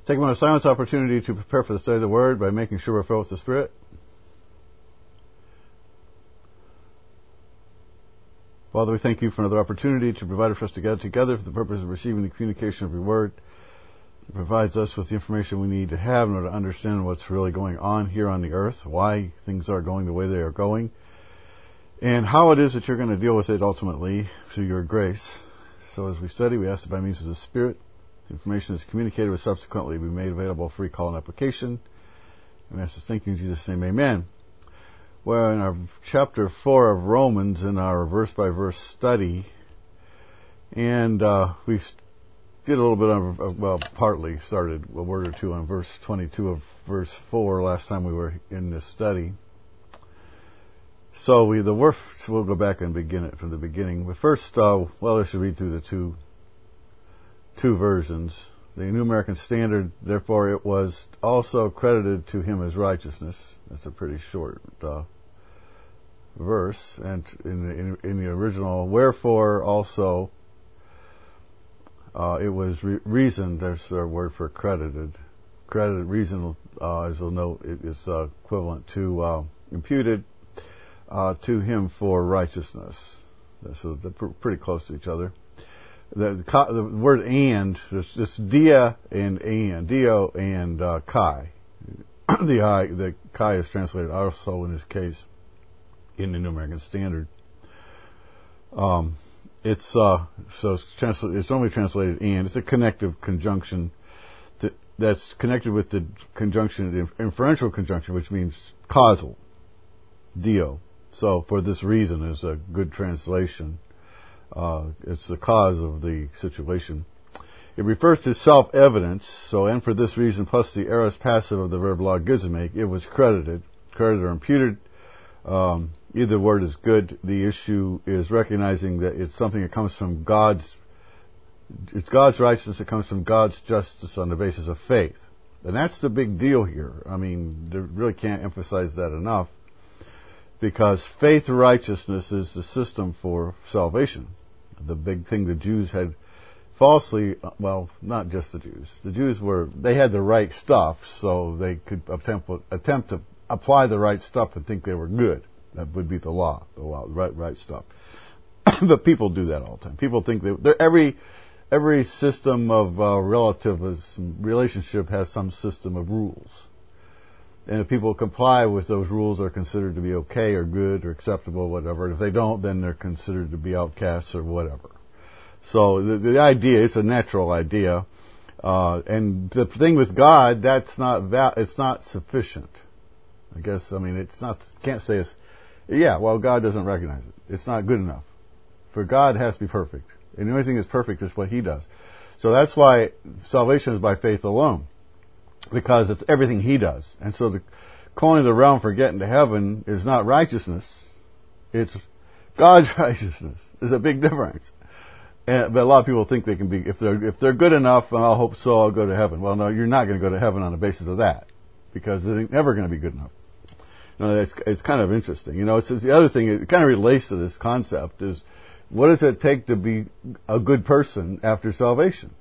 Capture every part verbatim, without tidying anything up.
Take a moment of silence opportunity to prepare for the study of the Word by making sure we're filled with the Spirit. Father, we thank you for another opportunity to provide for us to get together for the purpose of receiving the communication of your Word. It provides us with the information we need to have in order to understand what's really going on here on the earth, why things are going the way they are going, and how it is that you're going to deal with it ultimately through your grace. So as we study, we ask that by means of the Spirit, the information is communicated will subsequently be made available for free call and application. And we ask this thank you in Jesus' name, amen. Well, in our chapter four of Romans, in our verse-by-verse study, and uh, we did a little bit of, well, partly started a word or two on verse twenty-two of verse four last time we were in this study. So we, the worst, we'll go back and begin it from the beginning. But first, uh, well, I should read through the two two versions. The New American Standard, therefore it was also credited to him as righteousness. That's a pretty short uh, verse. And in the, in, in the original, wherefore also uh, it was re- reasoned, there's their word for credited. Credited, reason, uh, as you'll note, it is uh, equivalent to uh, imputed uh, to him for righteousness. So they're pr- pretty close to each other. The, the, the word and, it's just dia and and, dio and uh, kai. the I, the kai is translated also in this case in the New American Standard. Um, it's uh, so it's, transla- it's normally translated and. It's a connective conjunction that, that's connected with the conjunction, the inferential conjunction, which means causal, dio. So for this reason is a good translation. Uh, it's the cause of the situation. It refers to self-evidence, so, and for this reason, plus the aorist passive of the verb logizomai, it was credited, credited or imputed. Um, either word is good. The issue is recognizing that it's something that comes from God's, it's God's righteousness that comes from God's justice on the basis of faith. And that's the big deal here. I mean, they really can't emphasize that enough, because faith righteousness is the system for salvation. The big thing the Jews had falsely, well, not just the Jews. The Jews were, they had the right stuff, so they could attempt, attempt to apply the right stuff and think they were good. That would be the law, the law, the right, right stuff. But people do that all the time. People think that every every system of uh, relativism, relationship has some system of rules. And if people comply with those rules, they're considered to be okay or good or acceptable, whatever. If they don't, then they're considered to be outcasts or whatever. So the, the idea, it's a natural idea. Uh, and the thing with God, that's not val- it's not sufficient. I guess, I mean, it's not, can't say it's, yeah, well, God doesn't recognize it. It's not good enough. For God has to be perfect. And the only thing that's perfect is what He does. So that's why salvation is by faith alone. Because it's everything He does. And so the calling of the realm for getting to heaven is not righteousness. It's God's righteousness. There's a big difference. And, but a lot of people think they can be, if they're if they're good enough, and I'll hope so, I'll go to heaven. Well, no, you're not going to go to heaven on the basis of that. Because it ain't never going to be good enough. You know, it's, it's kind of interesting. You know, it's, it's the other thing, it kind of relates to this concept, is what does it take to be a good person after salvation?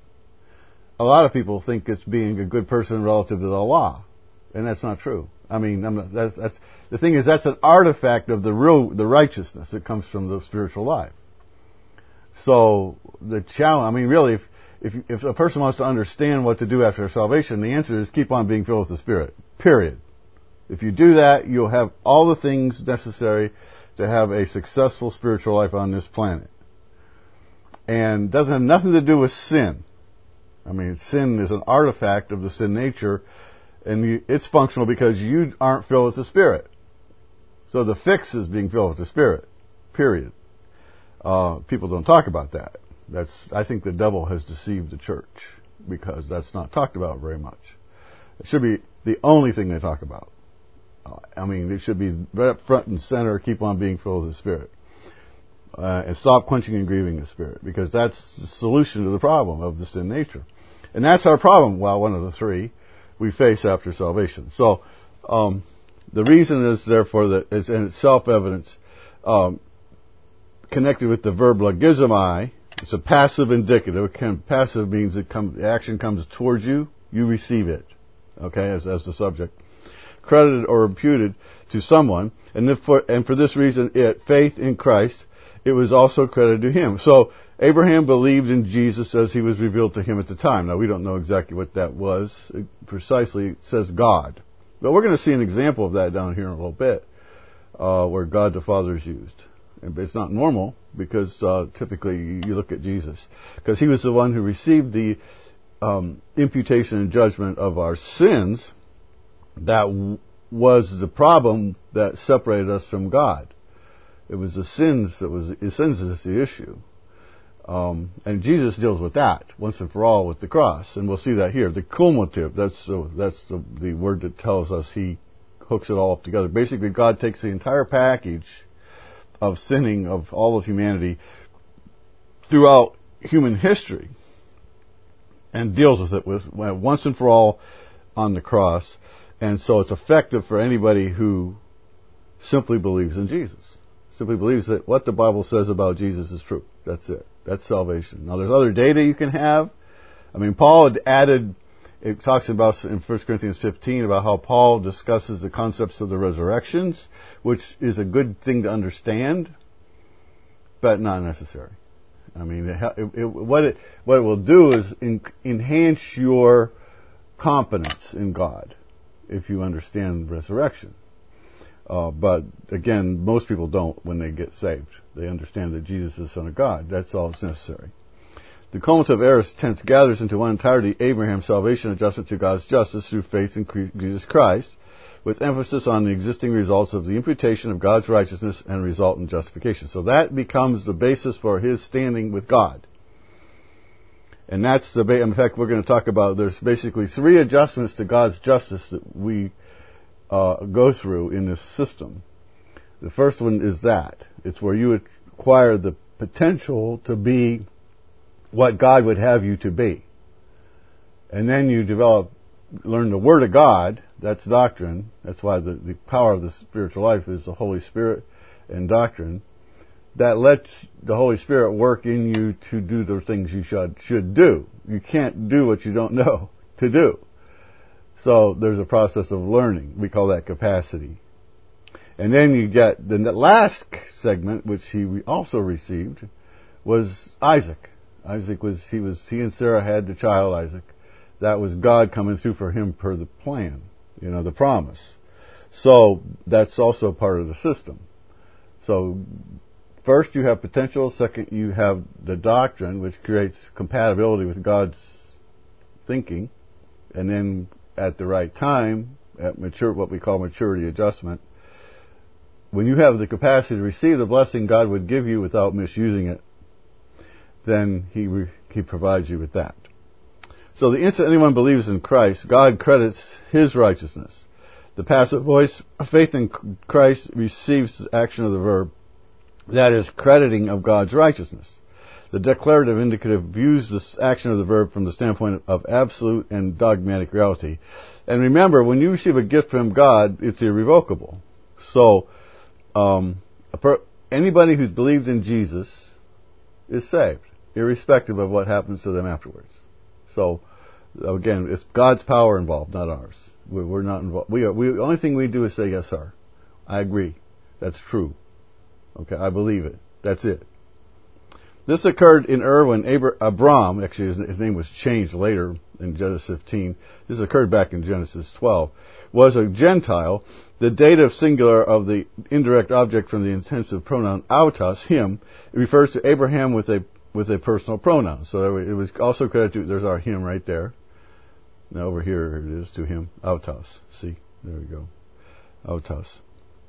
A lot of people think it's being a good person relative to the law, and that's not true. I mean, I'm not, that's, that's the thing is that's an artifact of the real, the righteousness that comes from the spiritual life. So the challenge, I mean, really, if if, if a person wants to understand what to do after salvation, the answer is keep on being filled with the Spirit. Period. If you do that, you'll have all the things necessary to have a successful spiritual life on this planet, and it doesn't have nothing to do with sin. I mean, sin is an artifact of the sin nature, and you, it's functional because you aren't filled with the Spirit. So the fix is being filled with the Spirit, period. Uh, people don't talk about that. That's, I think the devil has deceived the church, because that's not talked about very much. It should be the only thing they talk about. Uh, I mean, it should be right up front and center, keep on being filled with the Spirit. Uh, and stop quenching and grieving the Spirit, because that's the solution to the problem of the sin nature. And that's our problem, well, one of the three we face after salvation. So, um, the reason is, therefore, that it's, and it's self-evidence, um, connected with the verb logizomai. It's a passive indicative. Passive means that come, the action comes towards you, You receive it, okay, as, as the subject. Credited or imputed to someone, and, if for, and for this reason, it, faith in Christ, it was also credited to him. So, Abraham believed in Jesus as he was revealed to him at the time. Now, we don't know exactly what that was. It precisely, it says God. But we're going to see an example of that down here in a little bit, uh, where God the Father is used. And it's not normal, because uh, typically you look at Jesus. Because he was the one who received the um, imputation and judgment of our sins. That w- was the problem that separated us from God. It was the sins that was, the sins is the issue. Um, and Jesus deals with that once and for all with the cross. And we'll see that here. The cumulative, that's, the, that's the, the word that tells us he hooks it all up together. Basically, God takes the entire package of sinning of all of humanity throughout human history and deals with it with once and for all on the cross. And so it's effective for anybody who simply believes in Jesus. Simply believes that what the Bible says about Jesus is true. That's it. That's salvation. Now there's other data you can have. I mean, Paul had added, it talks about in First Corinthians fifteen about how Paul discusses the concepts of the resurrections, which is a good thing to understand, but not necessary. I mean, it, it, it, what it what it will do is in, enhance your confidence in God if you understand resurrection. Uh, but again, most people don't when they get saved. They understand that Jesus is the Son of God. That's all that's necessary. The cumulative aorist tense gathers into one entirety Abraham's salvation adjustment to God's justice through faith in Jesus Christ, with emphasis on the existing results of the imputation of God's righteousness and resultant justification. So that becomes the basis for his standing with God. And that's the ba- in fact, we're going to talk about, there's basically three adjustments to God's justice that we uh, go through in this system. The first one is that. It's where you acquire the potential to be what God would have you to be. And then you develop, learn the Word of God. That's doctrine. That's why the, the power of the spiritual life is the Holy Spirit and doctrine. That lets the Holy Spirit work in you to do the things you should, should do. You can't do what you don't know to do. So there's a process of learning. We call that capacity. And then you get the last segment, which he also received, was Isaac. Isaac was, he was, he and Sarah had the child Isaac. That was God coming through for him per the plan, you know, the promise. So that's also part of the system. So first you have potential, second you have the doctrine, which creates compatibility with God's thinking, and then at the right time, at mature, what we call maturity adjustment, when you have the capacity to receive the blessing God would give you without misusing it, then he re, he provides you with that. So the instant anyone believes in Christ, God credits his righteousness. The passive voice, faith in Christ, receives the action of the verb, that is, crediting of God's righteousness. The declarative indicative views this action of the verb from the standpoint of absolute and dogmatic reality. And remember, when you receive a gift from God, it's irrevocable. So, um, anybody who's believed in Jesus is saved, irrespective of what happens to them afterwards. So, again, it's God's power involved, not ours. We're, we're not involved. We are. We, the only thing we do is say, yes, sir. I agree. That's true. Okay, I believe it. That's it. This occurred in Ur when Abra- Abram, actually his, his name was changed later in Genesis fifteen. This occurred back in Genesis twelve. Was a Gentile. The dative singular of the indirect object from the intensive pronoun autos, him, it refers to Abraham with a with a personal pronoun. So it was also credited to, there's our him right there. Now over here it is to him, autos. See, there we go. Autos.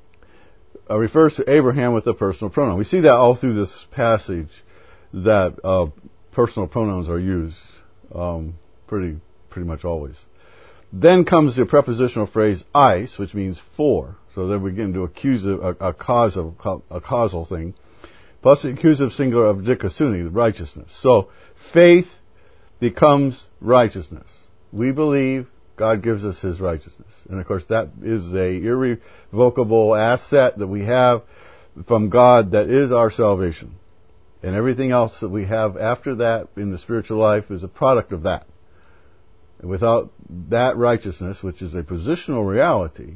Uh, refers to Abraham with a personal pronoun. We see that all through this passage that uh, personal pronouns are used um, pretty pretty much always. Then comes the prepositional phrase "eis," which means for. So then we get into accusative, a, a cause of a causal thing, plus the accusative singular of dikasuni, righteousness. So faith becomes righteousness. We believe God gives us His righteousness, and of course that is a irrevocable asset that we have from God. That is our salvation. And everything else that we have after that in the spiritual life is a product of that. Without that righteousness, which is a positional reality,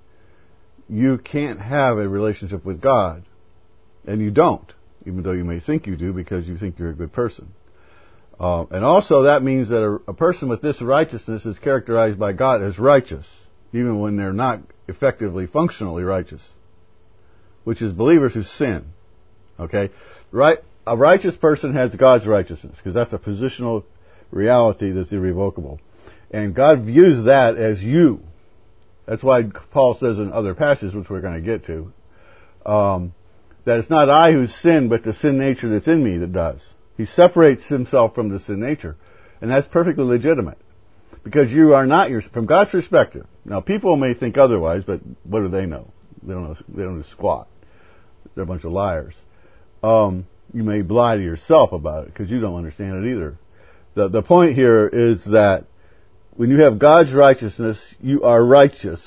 you can't have a relationship with God. And you don't, even though you may think you do because you think you're a good person. Uh, and also that means that a, a person with this righteousness is characterized by God as righteous, even when they're not effectively, functionally righteous, which is believers who sin. Okay? Right? A righteous person has God's righteousness, because that's a positional reality that's irrevocable. And God views that as you. That's why Paul says in other passages, which we're going to get to, um, that it's not I who sin, but the sin nature that's in me that does. He separates himself from the sin nature. And that's perfectly legitimate. Because you are not your, from God's perspective. Now, people may think otherwise, but what do they know? They don't know, they don't know squat. They're a bunch of liars. Um, you may lie to yourself about it, because you don't understand it either. The, the point here is that when you have God's righteousness, you are righteous.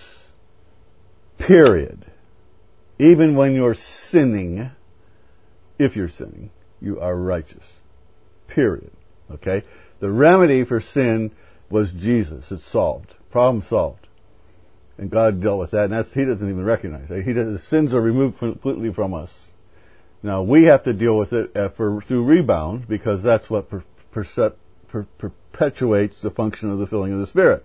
Period. Even when you're sinning, if you're sinning, you are righteous. Period. Okay? The remedy for sin was Jesus. It's solved. Problem solved. And God dealt with that, and that's, He doesn't even recognize it. He does, the sins are removed completely from us. Now, we have to deal with it uh, for, through rebound, because that's what per, percep, per, perpetuates the function of the filling of the Spirit.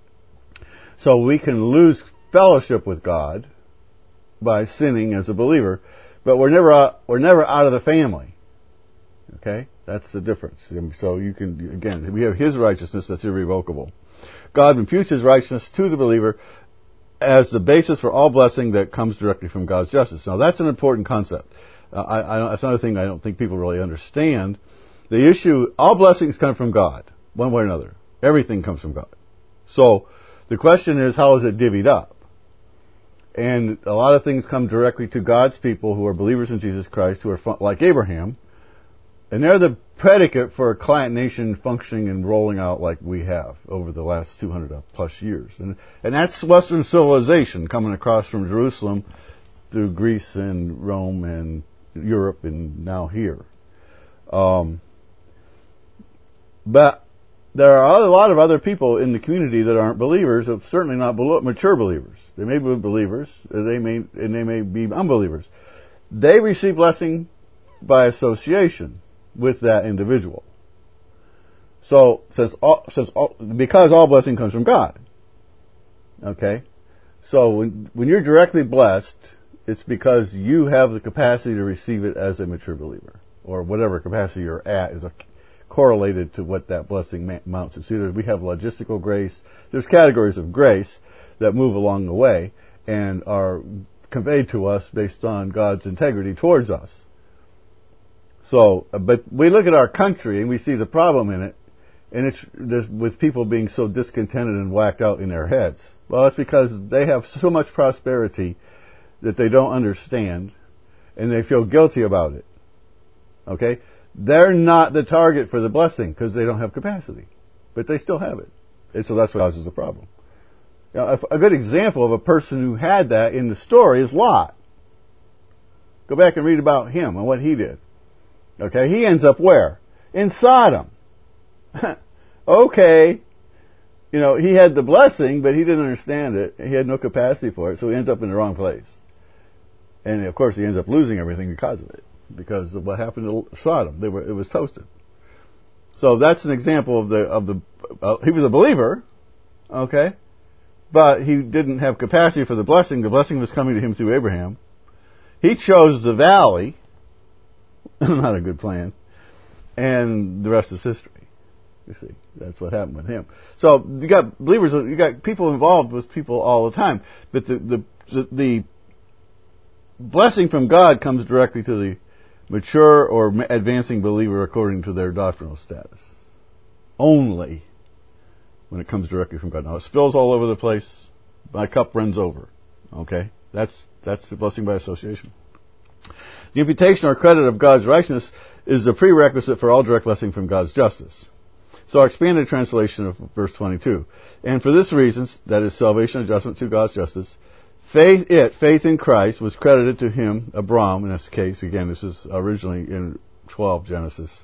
So we can lose fellowship with God by sinning as a believer, but we're never out, we're never out of the family. Okay? That's the difference. So you can, again, we have His righteousness that's irrevocable. God imputes His righteousness to the believer as the basis for all blessing that comes directly from God's justice. Now, that's an important concept. Uh, I, I, that's another thing I don't think people really understand. The issue, all blessings come from God, one way or another. Everything comes from God. So, the question is, how is it divvied up? And a lot of things come directly to God's people who are believers in Jesus Christ, who are fun- like Abraham, and they're the predicate for a client nation functioning and rolling out like we have over the last two hundred plus years. And, and that's Western civilization coming across from Jerusalem through Greece and Rome and Europe and now here. Um, but there are a lot of other people in the community that aren't believers, and certainly not mature believers. They may be believers, they may, and they may be unbelievers. They receive blessing by association with that individual. So, since all, since all, because all blessing comes from God, okay. So when when you're directly blessed, it's because you have the capacity to receive it as a mature believer, or whatever capacity you're at is a, correlated to what that blessing amounts to. So either we have logistical grace. There's categories of grace that move along the way and are conveyed to us based on God's integrity towards us. So, but we look at our country and we see the problem in it, and it's there's, with people being so discontented and whacked out in their heads. Well, it's because they have so much prosperity that they don't understand, and they feel guilty about it. Okay? They're not the target for the blessing because they don't have capacity, but they still have it. And so that's what causes the problem. Now, a good example of a person who had that in the story is Lot. Go back and read about him and what he did. Okay, he ends up where? In Sodom. Okay. You know, he had the blessing, but he didn't understand it. He had no capacity for it, so he ends up in the wrong place. And of course, he ends up losing everything because of it, because of what happened to Sodom. They were, it was toasted. So that's an example of the of the. Uh, he was a believer, okay, but he didn't have capacity for the blessing. The blessing was coming to him through Abraham. He chose the valley. Not a good plan. And the rest is history. You see, that's what happened with him. So you got believers, you got people involved with people all the time. But the the the, the blessing from God comes directly to the mature or advancing believer according to their doctrinal status. Only when it comes directly from God. Now it spills all over the place. My cup runs over. Okay, that's that's the blessing by association. The imputation or credit of God's righteousness is the prerequisite for all direct blessing from God's justice. So our expanded translation of verse twenty-two. And for this reason, that is salvation adjustment to God's justice, faith, it, faith in Christ, was credited to him, Abram, in this case, again, this is originally in twelve Genesis,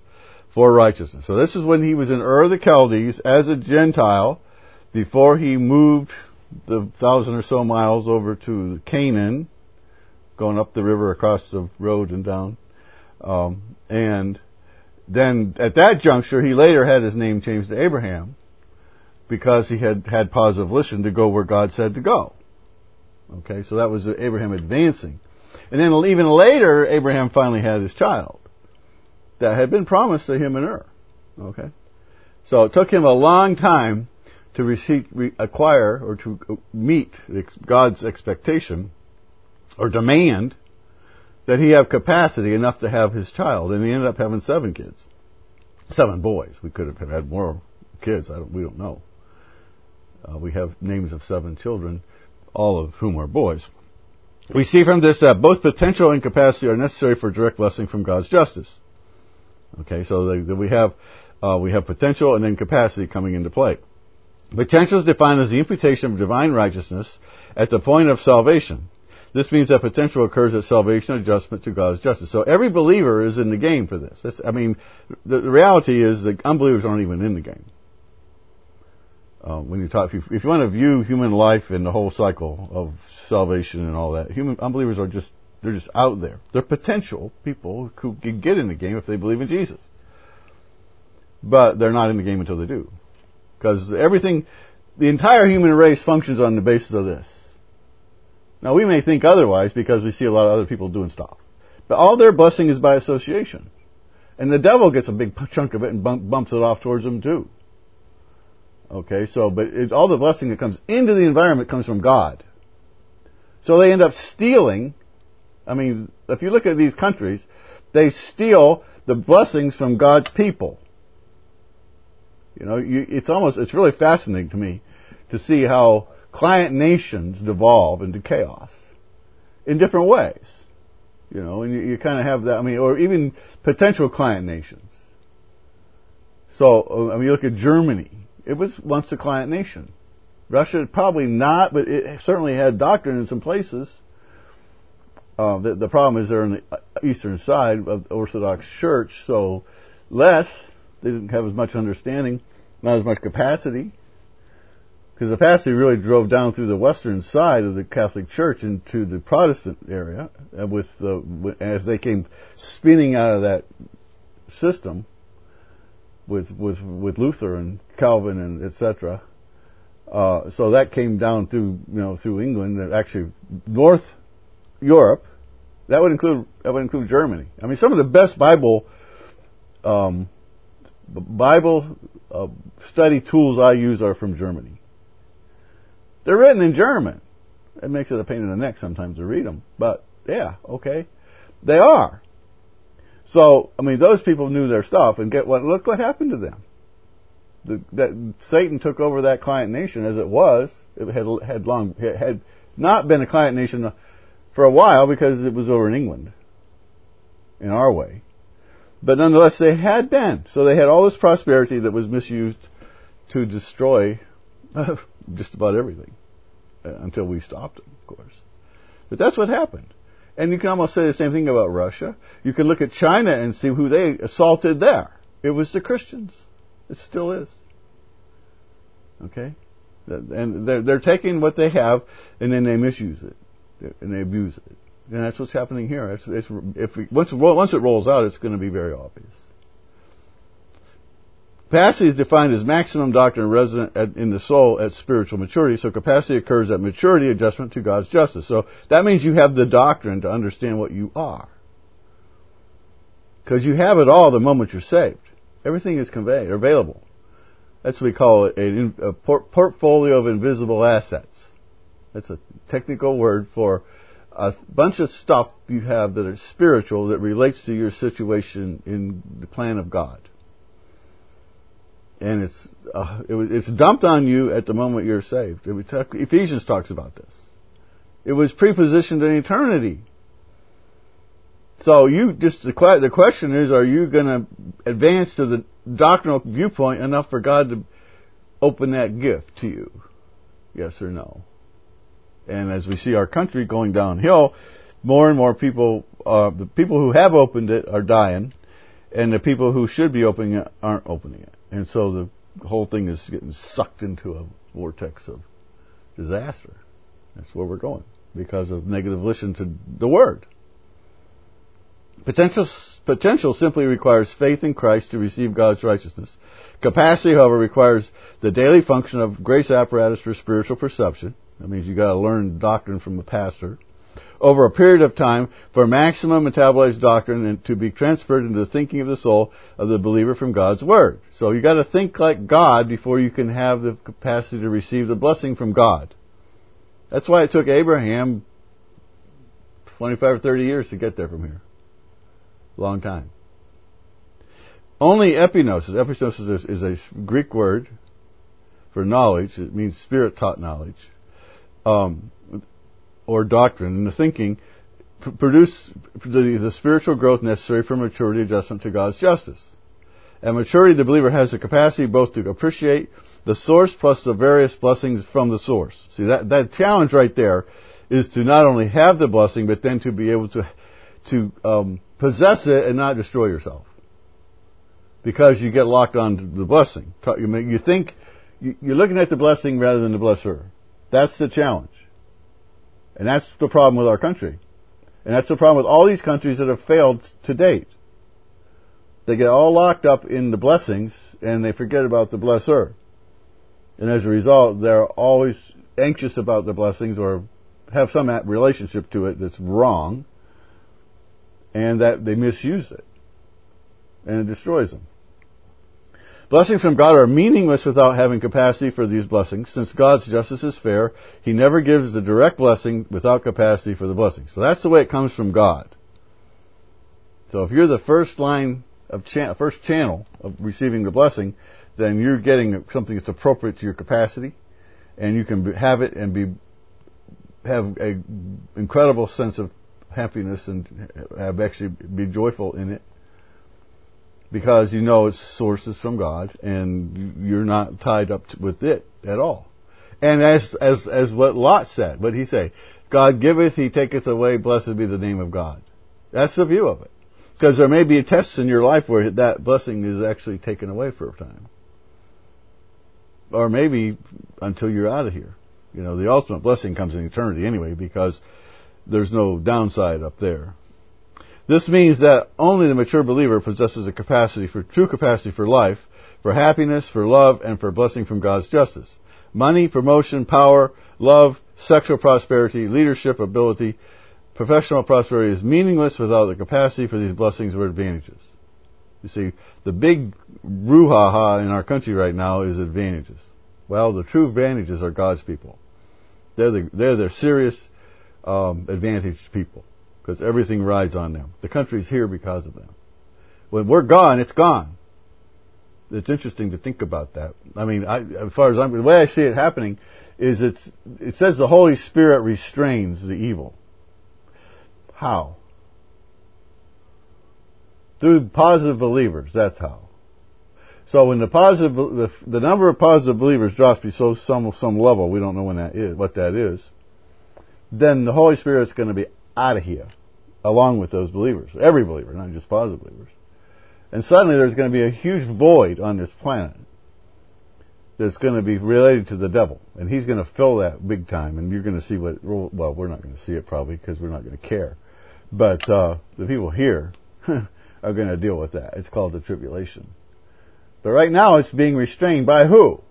for righteousness. So this is when he was in Ur of the Chaldees as a Gentile, before he moved the thousand or so miles over to Canaan, going up the river, across the road and down. Um, and then at that juncture, he later had his name changed to Abraham, because he had had positive volition to go where God said to go. Okay, so that was Abraham advancing. And then even later, Abraham finally had his child that had been promised to him in Ur. Okay, so it took him a long time to receive, re- acquire or to meet God's expectation or demand that he have capacity enough to have his child, and he ended up having seven kids, seven boys. We could have had more kids. I don't, we don't know. Uh, we have names of seven children, all of whom are boys. We see from this that both potential and capacity are necessary for direct blessing from God's justice. Okay, so the, the, we have uh, we have potential and then capacity coming into play. Potential is defined as the imputation of divine righteousness at the point of salvation. This means that potential occurs at salvation adjustment to God's justice. So every believer is in the game for this. That's, I mean, the, the reality is that unbelievers aren't even in the game. Uh, when you talk, if you, if you want to view human life and the whole cycle of salvation and all that, human unbelievers are just, they're just out there. They're potential people who can get in the game if they believe in Jesus. But they're not in the game until they do. Because everything, the entire human race functions on the basis of this. Now we may think otherwise because we see a lot of other people doing stuff. But all their blessing is by association. And the devil gets a big chunk of it and bump, bumps it off towards them too. Okay, so, but it, all the blessing that comes into the environment comes from God. So they end up stealing. I mean, if you look at these countries, they steal the blessings from God's people. You know, you, it's almost, it's really fascinating to me to see how client nations devolve into chaos in different ways. You know, and you, you kind of have that, I mean, or even potential client nations. So, I mean, you look at Germany. It was once a client nation. Russia, probably not, but it certainly had doctrine in some places. Uh, the, the problem is they're on the eastern side of the Orthodox Church, so less. They didn't have as much understanding, not as much capacity. Because the capacity really drove down through the western side of the Catholic Church into the Protestant area, and with the, as they came spinning out of that system, with with with Luther and Calvin and et cetera. Uh, so that came down through you know through England and actually North Europe. That would include that would include Germany. I mean, some of the best Bible um, Bible uh, study tools I use are from Germany. They're written in German. It makes it a pain in the neck sometimes to read them, but yeah, okay, they are. So, I mean, those people knew their stuff, and get what? Look what happened to them. The, that Satan took over that client nation as it was. It had had long it had not been a client nation for a while because it was over in England, in our way. But nonetheless, they had been. So they had all this prosperity that was misused to destroy uh, just about everything uh, until we stopped it, of course. But that's what happened. And you can almost say the same thing about Russia. You can look at China and see who they assaulted there. It was the Christians. It still is. Okay? And they're, they're taking what they have and then they misuse it. And they abuse it. And that's what's happening here. It's, it's, if we, once, once it rolls out, it's going to be very obvious. Capacity is defined as maximum doctrine resident at, in the soul at spiritual maturity. So capacity occurs at maturity adjustment to God's justice. So that means you have the doctrine to understand what you are. Because you have it all the moment you're saved. Everything is conveyed, available. That's what we call it, a, a port, portfolio of invisible assets. That's a technical word for a bunch of stuff you have that are spiritual that relates to your situation in the plan of God. And it's uh, it was, it's dumped on you at the moment you're saved. It talk, Ephesians talks about this. It was prepositioned in eternity. So you just the, the question is, are you going to advance to the doctrinal viewpoint enough for God to open that gift to you? Yes or no? And as we see our country going downhill, more and more people, uh, the people who have opened it are dying. and the people who should be opening it aren't opening it. And so the whole thing is getting sucked into a vortex of disaster. That's where we're going because of negative listen to the Word. Potential, potential simply requires faith in Christ to receive God's righteousness. Capacity, however, requires the daily function of grace apparatus for spiritual perception. That means you got to learn doctrine from the pastor over a period of time for maximum metabolized doctrine and to be transferred into the thinking of the soul of the believer from God's Word. So you got to think like God before you can have the capacity to receive the blessing from God. That's why it took Abraham twenty-five or thirty years to get there from here. Long time. Only epignosis. Epignosis is, is a Greek word for knowledge. It means spirit-taught knowledge. Um, or doctrine. And the thinking p- produce the, the spiritual growth necessary for maturity adjustment to God's justice. At maturity, the believer has the capacity both to appreciate the source plus the various blessings from the source. See, that, that challenge right there is to not only have the blessing, but then to be able to to um, possess it and not destroy yourself. Because you get locked on the blessing. You think, you're looking at the blessing rather than the blesser. That's the challenge. And that's the problem with our country. And that's the problem with all these countries that have failed to date. They get all locked up in the blessings and they forget about the blesser. And as a result, they're always anxious about the blessings or have some relationship to it that's wrong. And that they misuse it. And it destroys them. Blessings from God are meaningless without having capacity for these blessings. Since God's justice is fair, He never gives the direct blessing without capacity for the blessing. So that's the way it comes from God. So if you're the first line of cha- first channel of receiving the blessing, then you're getting something that's appropriate to your capacity, and you can have it and be have a incredible sense of happiness and have actually be joyful in it because you know its source is from God and you're not tied up to, with it at all. And as as as what Lot said, what he say, God giveth, He taketh away, blessed be the name of God. That's the view of it. Because there may be tests in your life where that blessing is actually taken away for a time. Or maybe until you're out of here. You know, the ultimate blessing comes in eternity anyway because there's no downside up there. This means that only the mature believer possesses a capacity for true capacity for life, for happiness, for love, and for blessing from God's justice. Money, promotion, power, love, sexual prosperity, leadership, ability, professional prosperity is meaningless without the capacity for these blessings or advantages. You see, the big brouhaha in our country right now is advantages. Well, the true advantages are God's people. They're the, they're the serious Um, advantaged people because everything rides on them. The country's here because of them. When we're gone, it's gone. It's interesting to think about that. I mean, I, as far as I'm, the way I see it happening is it's it says the Holy Spirit restrains the evil. How? Through positive believers. That's how. So when the positive the, the number of positive believers drops below some some level, we don't know when that is, what that is. Then the Holy Spirit's going to be out of here, along with those believers. Every believer, not just positive believers. And suddenly there's going to be a huge void on this planet that's going to be related to the devil. And he's going to fill that big time, and you're going to see what, well, we're not going to see it probably because we're not going to care. But uh, the people here are going to deal with that. It's called the tribulation. But right now it's being restrained by who?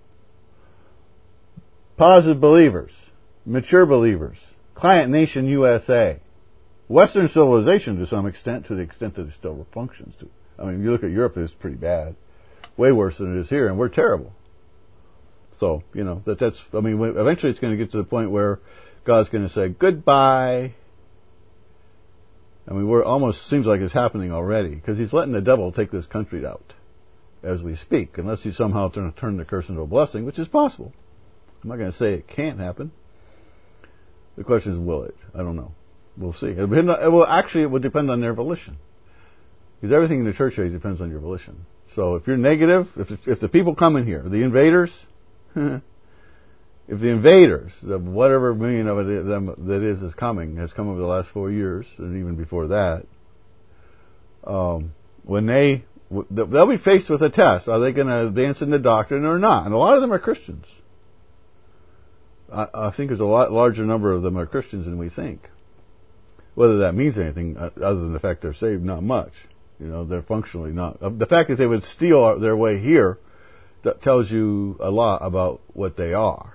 Positive believers. Mature believers, client nation U S A, Western civilization to some extent, to the extent that it still functions. To, I mean, you look at Europe, it's pretty bad, way worse than it is here, and we're terrible. So, you know, that that's, I mean, eventually it's going to get to the point where God's going to say, goodbye. I mean, we're almost, seems like it's happening already, because He's letting the devil take this country out as we speak, unless He somehow turn, turn the curse into a blessing, which is possible. I'm not going to say it can't happen. The question is, will it? I don't know. We'll see. It will actually, it would depend on their volition. Because everything in the church age depends on your volition. So if you're negative, if if the people come in here, the invaders, if the invaders, the whatever million of it is, them that is is coming, has come over the last four years, and even before that, um, when they, they'll be faced with a test. Are they going to advance in the doctrine or not? And a lot of them are Christians. I, I think there's a lot larger number of them are Christians than we think. Whether that means anything other than the fact they're saved, not much. You know, they're functionally not. The fact that they would steal their way here, that tells you a lot about what they are.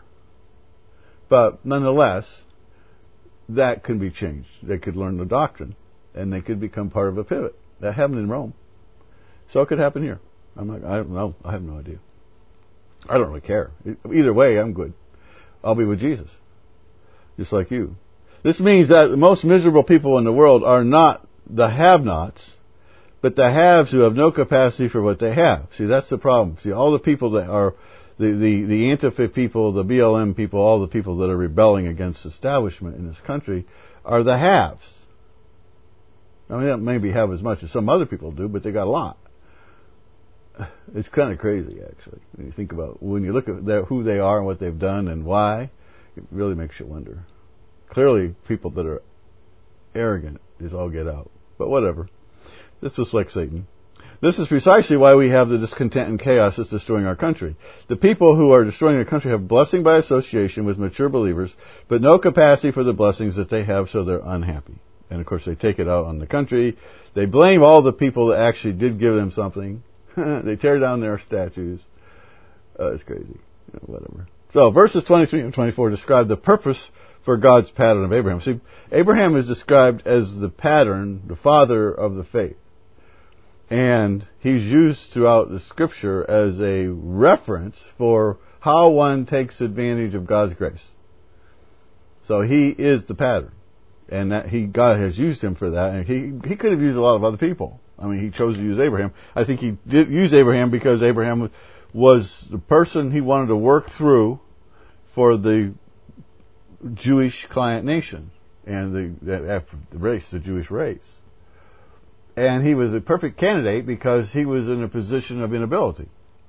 But nonetheless, that can be changed. They could learn the doctrine, and they could become part of a pivot. That happened in Rome. So it could happen here. I'm like, I don't know. I have no idea. I don't really care. Either way, I'm good. I'll be with Jesus. Just like you. This means that the most miserable people in the world are not the have-nots, but the haves who have no capacity for what they have. See, that's the problem. See, all the people that are, the, the, the Antifa people, the B L M people, all the people that are rebelling against establishment in this country are the haves. I mean, they don't maybe have as much as some other people do, but they got a lot. It's kind of crazy, actually, when you think about, when you look at their, who they are and what they've done and why, it really makes you wonder. Clearly, people that are arrogant is all get out. But whatever. This was like Satan. This is precisely why we have the discontent and chaos that's destroying our country. The people who are destroying the country have blessing by association with mature believers, but no capacity for the blessings that they have, so they're unhappy. And of course, they take it out on the country. They blame all the people that actually did give them something. They tear down their statues. Uh, it's crazy. You know, whatever. So, verses twenty-three and twenty-four describe the purpose for God's pattern of Abraham. See, Abraham is described as the pattern, the father of the faith. And he's used throughout the scripture as a reference for how one takes advantage of God's grace. So he is the pattern. And that he God has used him for that. And he, he could have used a lot of other people. I mean, he chose to use Abraham. I think he did use Abraham because Abraham was the person he wanted to work through for the Jewish client nation and the, the race, the Jewish race. And he was a perfect candidate because he was in a position of inability.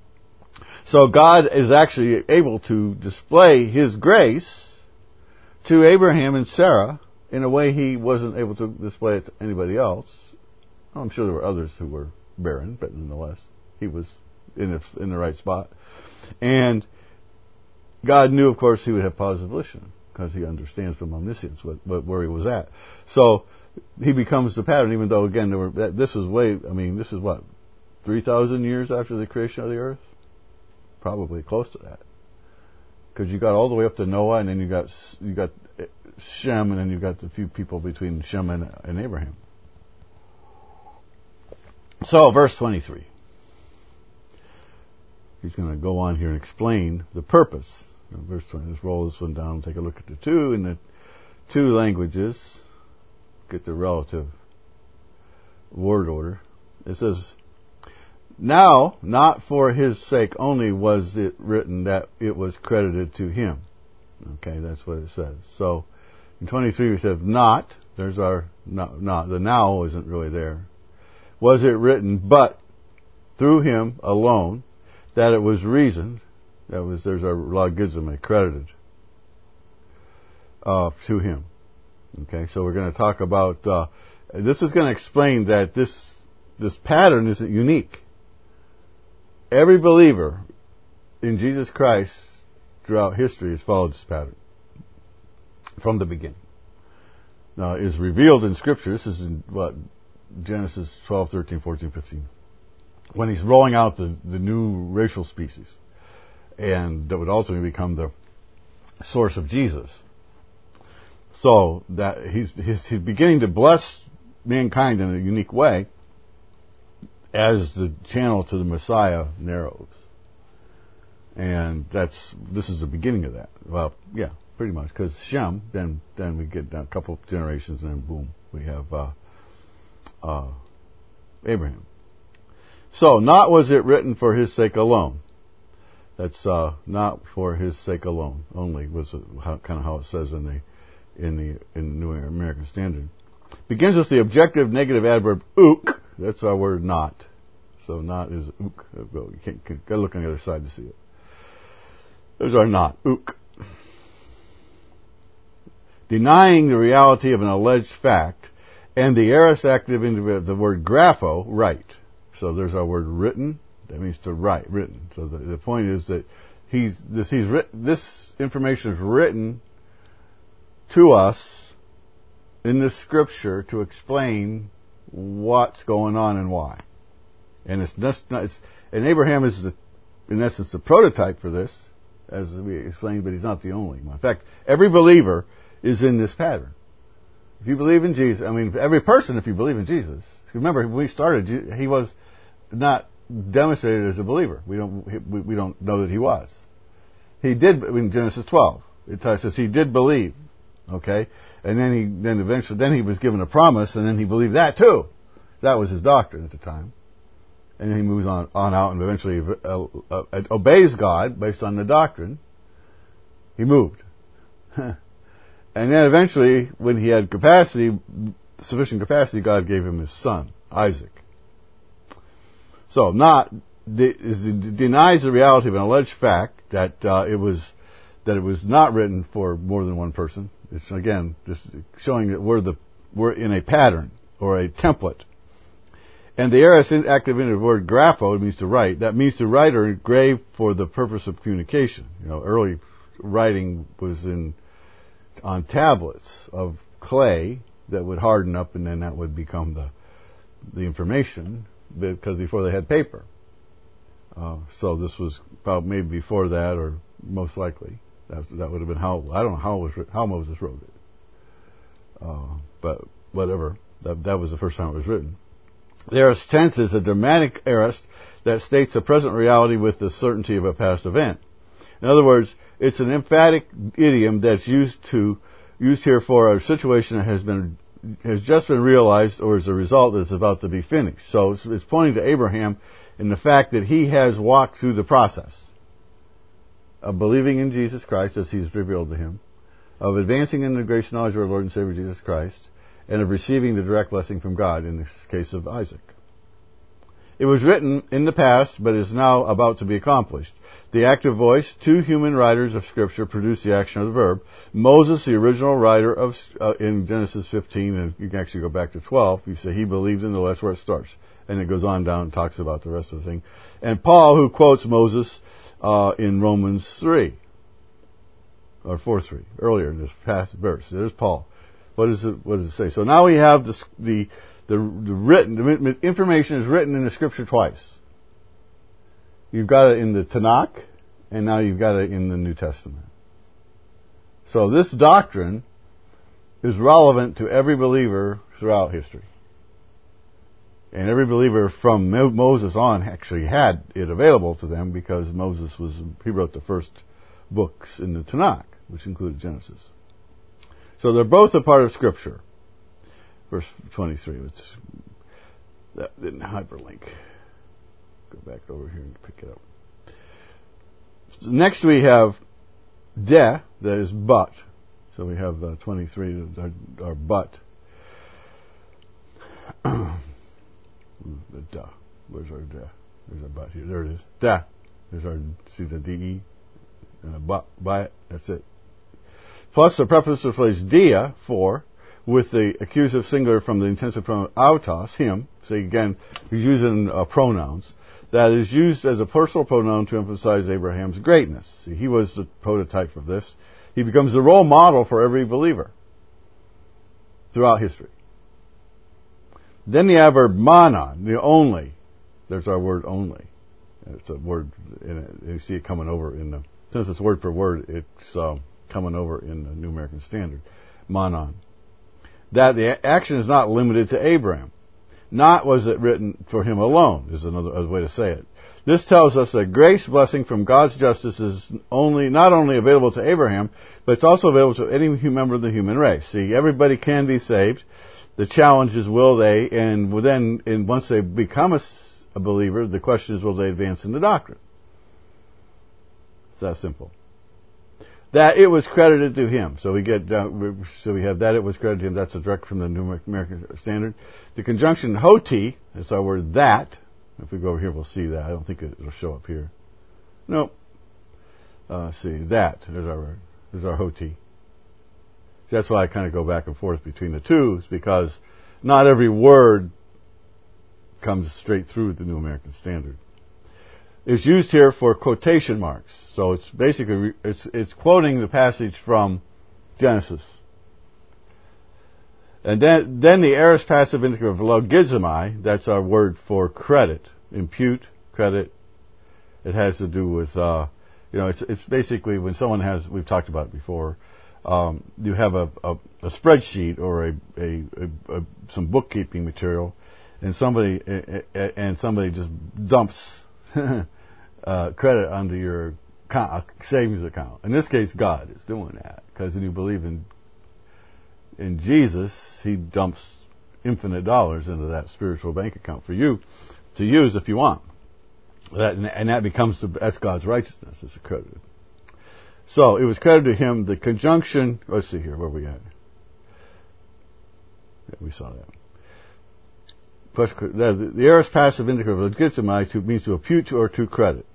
So God is actually able to display His grace to Abraham and Sarah in a way He wasn't able to display it to anybody else. I'm sure there were others who were barren, but nonetheless, He was in the, in the right spot. And God knew, of course, He would have positive volition because He understands from omniscience what, what, where He was at. So He becomes the pattern, even though, again, there were, that, this is way, I mean, this is what, three thousand years after the creation of the earth? Probably close to that. Because you got all the way up to Noah, and then you got you got Shem, and then you got the few people between Shem and, and Abraham. So, verse twenty-three. He's going to go on here and explain the purpose. Now, verse twenty. Let's roll this one down and take a look at the two in the two languages. Get the relative word order. It says, now, not for his sake only was it written that it was credited to him. Okay, that's what it says. So, in twenty-three we said, not. There's our, not, not. The now isn't really there. Was it written, but through him alone, that it was reasoned. That was, there's our logism, accredited uh, to him. Okay, so we're going to talk about, uh, this is going to explain that this this pattern isn't unique. Every believer in Jesus Christ throughout history has followed this pattern from the beginning. Now, it is revealed in Scripture. This is in what, Genesis twelve, thirteen, fourteen, fifteen. When he's rolling out the, the new racial species. And that would ultimately become the source of Jesus. So that he's, he's, he's beginning to bless mankind in a unique way as the channel to the Messiah narrows. And that's, this is the beginning of that. Well, yeah, pretty much. Because Shem, then then we get a couple of generations and then boom, we have uh, uh, Abraham. So, not was it written for his sake alone. That's uh, not for his sake alone. Only was how, kind of how it says in the in the in the New American Standard. Begins with the objective negative adverb ook. That's our word not. So not is ook. You can't, can't gotta look on the other side to see it. There's our not ook. Denying the reality of an alleged fact, and the aorist active individual, the word grapho, right. So there's our word written. That means to write, written. So the, the point is that he's this he's writ, this information is written to us in the Scripture to explain what's going on and why. And it's not, it's, and Abraham is the, in essence, the prototype for this, as we explained, but he's not the only one. In fact, every believer is in this pattern. If you believe in Jesus, I mean, every person, if you believe in Jesus, remember when we started, he was not demonstrated as a believer. We don't, we, we don't know that he was. He did in Genesis twelve. It says he did believe. Okay, and then he, then eventually, then he was given a promise, and then he believed that too. That was his doctrine at the time. And then he moves on, on out and eventually uh, uh, obeys God based on the doctrine. He moved. And then eventually, when he had capacity, sufficient capacity, God gave him his son, Isaac. So, not de- is, denies the reality of an alleged fact that uh, it was that it was not written for more than one person. It's again just showing that we're the we're in a pattern or a template. And the aorist active in the word grapho means to write. That means to write or engrave for the purpose of communication. You know, early writing was in on tablets of clay that would harden up, and then that would become the the information, because before they had paper. Uh, so this was probably maybe before that, or most likely that, that would have been how I don't know how it was how Moses wrote it. Uh, but whatever, that that was the first time it was written. The aorist tense is a dramatic aorist that states a present reality with the certainty of a past event. In other words, it's an emphatic idiom that's used to used here for a situation that has been has just been realized or is a result that's about to be finished. So it's, it's pointing to Abraham in the fact that he has walked through the process of believing in Jesus Christ as he's revealed to him, of advancing in the grace and knowledge of our Lord and Savior Jesus Christ, and of receiving the direct blessing from God in this case of Isaac. It was written in the past, but is now about to be accomplished. The active voice, two human writers of Scripture produce the action of the verb. Moses, the original writer of uh, in Genesis fifteen, and you can actually go back to twelve, you say he believed in the, that's where it starts. And it goes on down and talks about the rest of the thing. And Paul, who quotes Moses uh, in Romans three, or four three, earlier in this past verse. There's Paul. What does it, what does it say? So now we have the, the, the, the written, the information is written in the Scripture twice. You've got it in the Tanakh, and now you've got it in the New Testament. So this doctrine is relevant to every believer throughout history. And every believer from Moses on actually had it available to them, because Moses was, he wrote the first books in the Tanakh, which included Genesis. So they're both a part of Scripture. Verse twenty-three, let's, that didn't hyperlink. Go back over here and pick it up. Next we have de, that is but. So we have uh, twenty-three, our, our but. The da. Where's our da? There's our but here. There it is. Da. There's our, see the de, and a but, by it. That's it. Plus the prepositive phrase dia, for, with the accusative singular from the intensive pronoun autos, him. So again, he's using uh, pronouns. That is used as a personal pronoun to emphasize Abraham's greatness. See, he was the prototype for this. He becomes the role model for every believer throughout history. Then the adverb manan, the only. There's our word only. It's a word, in it. You see it coming over in the, since it's word for word, it's uh, coming over in the New American Standard. Manan. That the action is not limited to Abraham. Not was it written for him alone, is another, another way to say it. This tells us that grace blessing from God's justice is only not only available to Abraham, but it's also available to any member of the human race. See, everybody can be saved. The challenge is, will they? And then, and once they become a, a believer, the question is, will they advance in the doctrine? It's that simple. That it was credited to him. So we get down, so we have that it was credited to him. That's a direct from the New American Standard. The conjunction hoti, that's our word that. If we go over here, we'll see that. I don't think it'll show up here. Nope. Uh, see, that. There's our word. There's our hoti. So that's why I kind of go back and forth between the two, is because not every word comes straight through the New American Standard. It's used here for quotation marks. So it's basically, it's, it's quoting the passage from Genesis. And then, then the aorist passive indicative of logizomai, that's our word for credit, impute, credit. It has to do with, uh, you know, it's, it's basically when someone has, we've talked about it before, um, you have a, a, a spreadsheet or a, a, a, a some bookkeeping material, and somebody and somebody just dumps uh, credit onto your account, savings account. In this case, God is doing that because when you believe in in Jesus, He dumps infinite dollars into that spiritual bank account for you to use if you want. That, and that becomes the, that's God's righteousness. It's accredited. So it was credited to him. The conjunction. Let's see here. Where are we at? Yeah, we saw that. The, the aorist passive indicative of logizomai to means to impute to or to credit.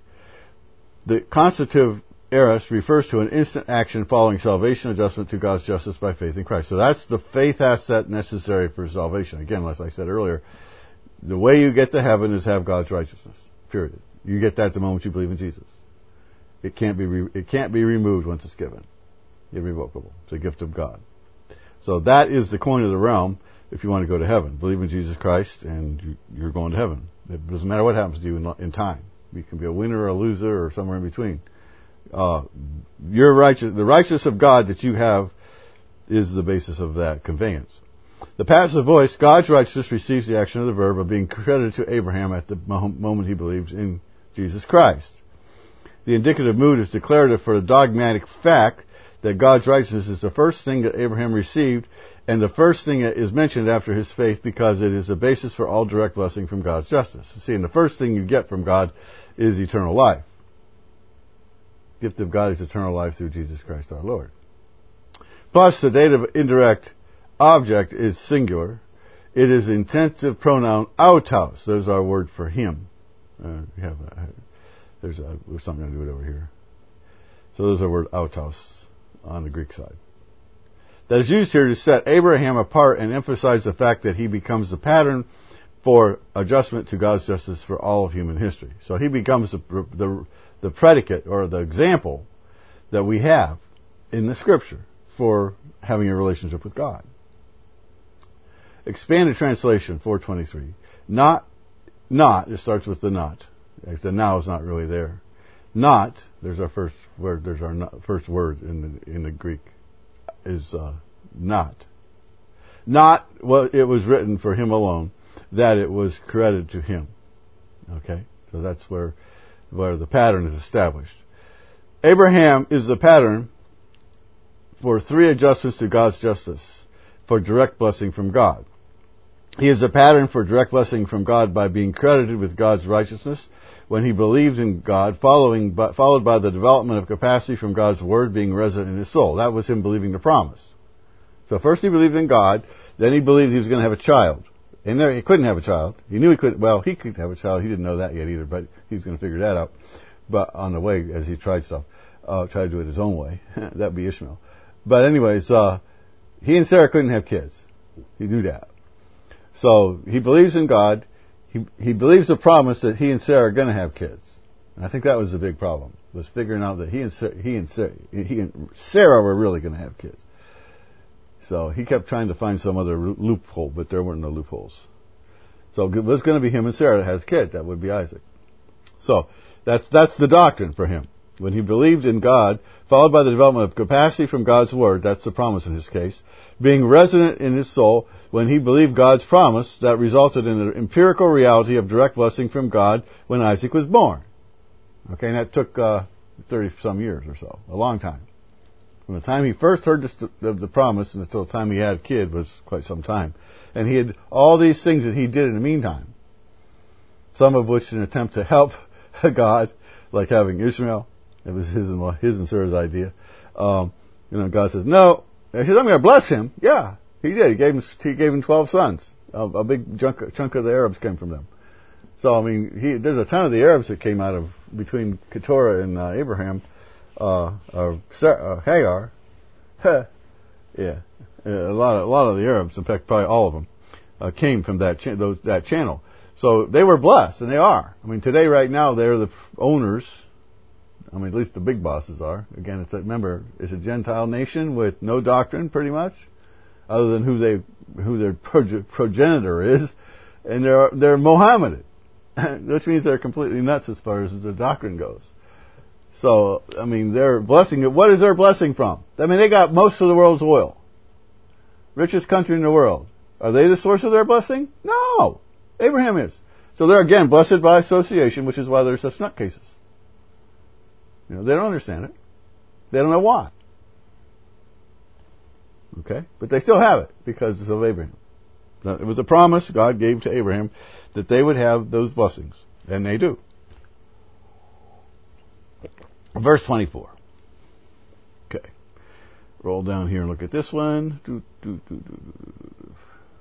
The constitutive aorist refers to an instant action following salvation, adjustment to God's justice by faith in Christ. So that's the faith asset necessary for salvation. Again, as I said earlier, the way you get to heaven is have God's righteousness. Period. You get that the moment you believe in Jesus. It can't be re- it can't be removed once it's given. Irrevocable. It's a gift of God. So that is the coin of the realm if you want to go to heaven. Believe in Jesus Christ and you, you're going to heaven. It doesn't matter what happens to you in, in time. You can be a winner or a loser or somewhere in between. Uh, your righteous, the righteousness of God that you have is the basis of that conveyance. The passive voice, God's righteousness, receives the action of the verb of being credited to Abraham at the moment he believes in Jesus Christ. The indicative mood is declarative for the dogmatic fact that God's righteousness is the first thing that Abraham received and the first thing that is mentioned after his faith because it is the basis for all direct blessing from God's justice. See, and the first thing you get from God is eternal life. The gift of God is eternal life through Jesus Christ our Lord. Plus, the dative indirect object is singular. It is intensive pronoun autos. There's our word for him. Uh, we have a, there's, a, there's something to do it over here. So there's our word autos on the Greek side. That is used here to set Abraham apart and emphasize the fact that he becomes the pattern for adjustment to God's justice for all of human history. So he becomes the, the, the predicate or the example that we have in the Scripture for having a relationship with God. Expanded translation, four twenty-three. Not, not, it starts with the not. The now is not really there. Not, there's our first word, there's our not, first word in the, in the Greek, is uh, not. Not, well, it was written for him alone, that it was credited to him. Okay? So that's where, where the pattern is established. Abraham is the pattern for three adjustments to God's justice for direct blessing from God. He is a pattern for direct blessing from God by being credited with God's righteousness when he believed in God, following, followed by the development of capacity from God's word being resident in his soul. That was him believing the promise. So first he believed in God, then he believed he was going to have a child. And there he couldn't have a child. He knew he couldn't, well, he could have a child. He didn't know that yet either, but he was going to figure that out. But on the way, as he tried stuff, uh, tried to do it his own way. That'd be Ishmael. But anyways, uh, he and Sarah couldn't have kids. He knew that. So he believes in God. He he believes the promise that he and Sarah are going to have kids. And I think that was the big problem, was figuring out that he and Sarah, he and Sarah, he and Sarah were really going to have kids. So he kept trying to find some other loophole, but there weren't no loopholes. So it was going to be him and Sarah that has a kid. That would be Isaac. So that's that's the doctrine for him. When he believed in God, followed by the development of capacity from God's word, that's the promise in his case, being resident in his soul, when he believed God's promise, that resulted in the empirical reality of direct blessing from God when Isaac was born. Okay, and that took uh, thirty-some years or so, a long time. From the time he first heard this, the, the promise until the time he had a kid was quite some time. And he had all these things that he did in the meantime, some of which in an attempt to help God, like having Ishmael. It was his and his and Sarah's idea. Um, you know, God says, no. And he says, I'm going to bless him. Yeah, he did. He gave him, he gave him twelve sons. A, a big chunk, chunk of the Arabs came from them. So, I mean, he, there's a ton of the Arabs that came out of, between Keturah and uh, Abraham, uh, or Sarah, uh, Hagar. yeah. A lot of, a lot of the Arabs, in fact, probably all of them, uh, came from that, cha- those, that channel. So they were blessed, and they are. I mean, today, right now, they're the owners. I mean, at least the big bosses are. Again, it's a, remember, it's a Gentile nation with no doctrine, pretty much, other than who they who their proge- progenitor is, and they're they're Mohammedan, which means they're completely nuts as far as the doctrine goes. So, I mean, they're blessing it. What is their blessing from? I mean, they got most of the world's oil, richest country in the world. Are they the source of their blessing? No, Abraham is. So they're again blessed by association, which is why they're such nutcases. You know, they don't understand it. They don't know why. Okay? But they still have it because of Abraham. Now, it was a promise God gave to Abraham that they would have those blessings. And they do. Verse twenty-four. Okay. Roll down here and look at this one. Do, do, do, do, do, do.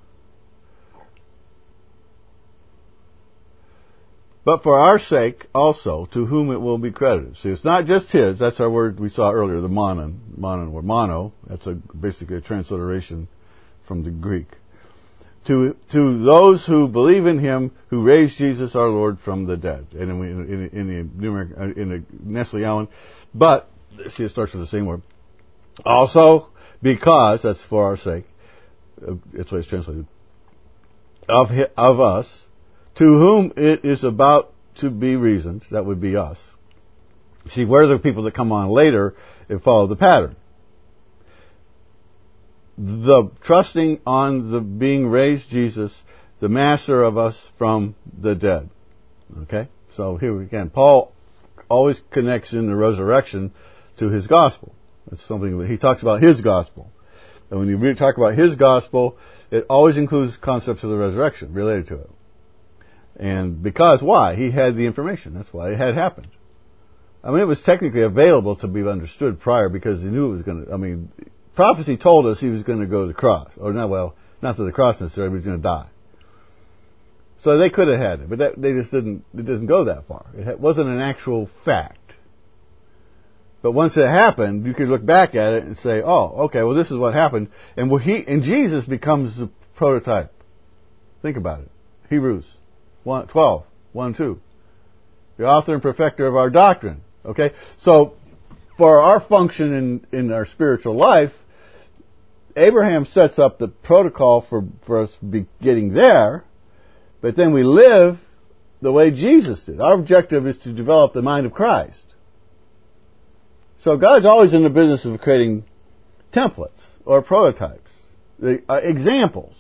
But for our sake also, to whom it will be credited. See, it's not just his. That's our word we saw earlier, the monon, monon or mono. That's a, basically a transliteration from the Greek. To to those who believe in him, who raised Jesus our Lord from the dead. And in, in, in the numeric, in the Nestle Allen. But, see, it starts with the same word. Also, because, that's for our sake, that's why it's translated, of, of us, to whom it is about to be reasoned, that would be us. See, we're the people that come on later and follow the pattern. The trusting on the being raised Jesus, the master of us from the dead. Okay? So here again, Paul always connects in the resurrection to his gospel. That's something that he talks about his gospel. And when you really talk about his gospel, it always includes concepts of the resurrection related to it. And because, why? He had the information. That's why it had happened. I mean, it was technically available to be understood prior because he knew it was going to, I mean, prophecy told us he was going to go to the cross. Or not, well, not to the cross necessarily, but he was going to die. So they could have had it, but that, they just didn't, it doesn't go that far. It wasn't an actual fact. But once it happened, you could look back at it and say, oh, okay, well, this is what happened. And, well, he, and Jesus becomes the prototype. Think about it. Hebrews one, twelve, one, two. The author and perfecter of our doctrine. Okay? So, for our function in, in our spiritual life, Abraham sets up the protocol for, for us be getting there, but then we live the way Jesus did. Our objective is to develop the mind of Christ. So God's always in the business of creating templates or prototypes, the, uh, examples.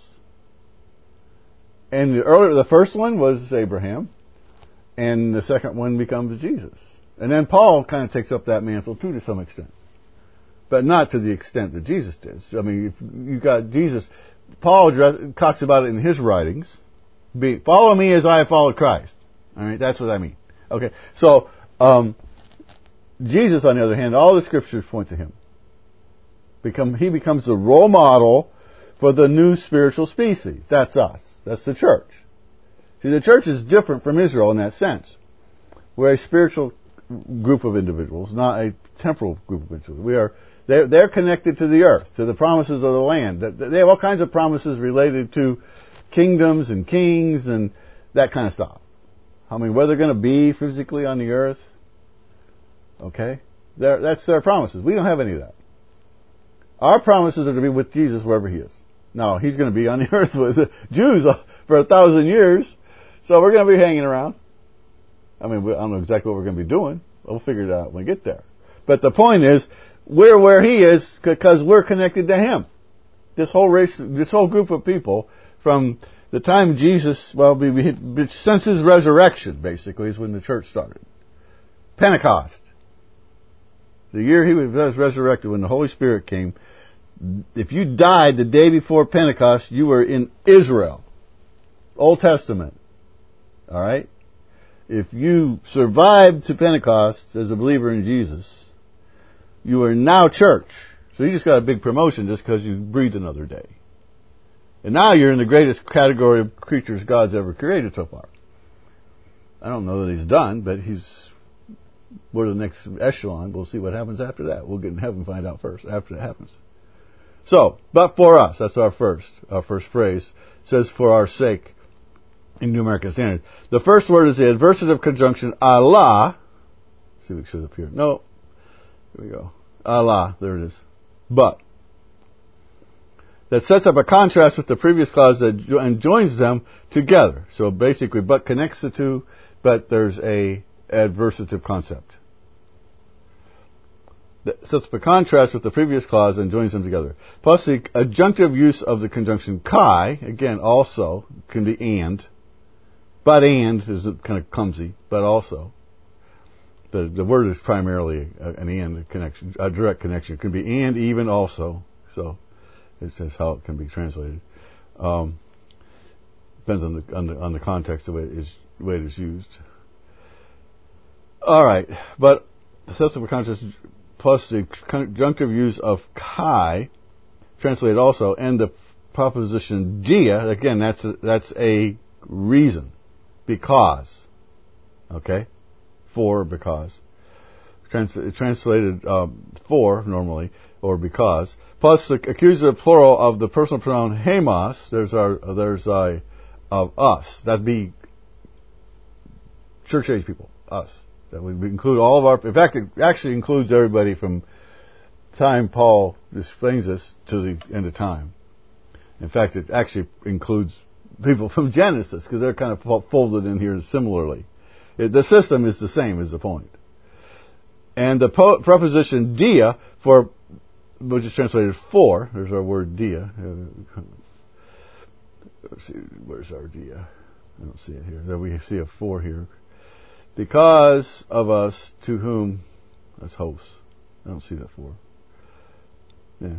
And the earlier, the first one was Abraham, and the second one becomes Jesus. And then Paul kind of takes up that mantle too to some extent, but not to the extent that Jesus did. I mean, if you got Jesus, Paul talks about it in his writings. Be, follow me as I have followed Christ. All right, that's what I mean. Okay, so um, Jesus, on the other hand, all the scriptures point to him. Become he becomes the role model for the new spiritual species. That's us. That's the church. See, the church is different from Israel in that sense. We're a spiritual group of individuals, not a temporal group of individuals. We are they're, they're connected to the earth, to the promises of the land. They have all kinds of promises related to kingdoms and kings and that kind of stuff. I mean, where they're going to be physically on the earth. Okay? They're, that's their promises. We don't have any of that. Our promises are to be with Jesus wherever he is. Now, he's going to be on the earth with the Jews for a thousand years, so we're going to be hanging around. I mean, I don't know exactly what we're going to be doing. We'll figure it out when we get there. But the point is, we're where he is because we're connected to him. This whole race, this whole group of people, from the time Jesus, well, we, we, since his resurrection, basically, is when the church started. Pentecost. The year he was resurrected, when the Holy Spirit came, if you died the day before Pentecost, you were in Israel. Old Testament. All right? If you survived to Pentecost as a believer in Jesus, you are now church. So you just got a big promotion just because you breathed another day. And now you're in the greatest category of creatures God's ever created so far. I don't know that he's done, but he's, we're the next echelon. We'll see what happens after that. We'll get in heaven and find out first, after that happens. So, but for us, that's our first, our first phrase, it says for our sake, in New American Standard. The first word is the adversative conjunction Allah. Let's see if it should appear. No. Here we go. Allah. There it is. But. That sets up a contrast with the previous clause that jo- and joins them together. So basically, but connects the two, but there's a adversative concept. That sets up a contrast with the previous clause and joins them together. Plus the adjunctive use of the conjunction kai, again, also can be and. But and is kind of clumsy, but also. The the word is primarily an and a connection, a direct connection. It can be and, even, also. So it says how it can be translated. Um, depends on the, on the on the context of the way it is, the way it is used. All right, but the substantive contrast plus the conjunctive use of kai, translated also, and the proposition dia. Again, that's a, that's a reason, because, okay, for, because. Trans- translated um, for, normally, or because, plus the accusative plural of the personal pronoun hemos. There's our there's a of us. That'd be church age people, us. That would include all of our. In fact, it actually includes everybody from time Paul explains this to the end of time. In fact, it actually includes people from Genesis, because they're kind of folded in here similarly. It, the system is the same, is the point. And the po- preposition dia, for, which is translated for, there's our word dia. Let's see, where's our dia? I don't see it here. There we see a for here. Because of us, to whom, that's hosts. I don't see that for. Yeah.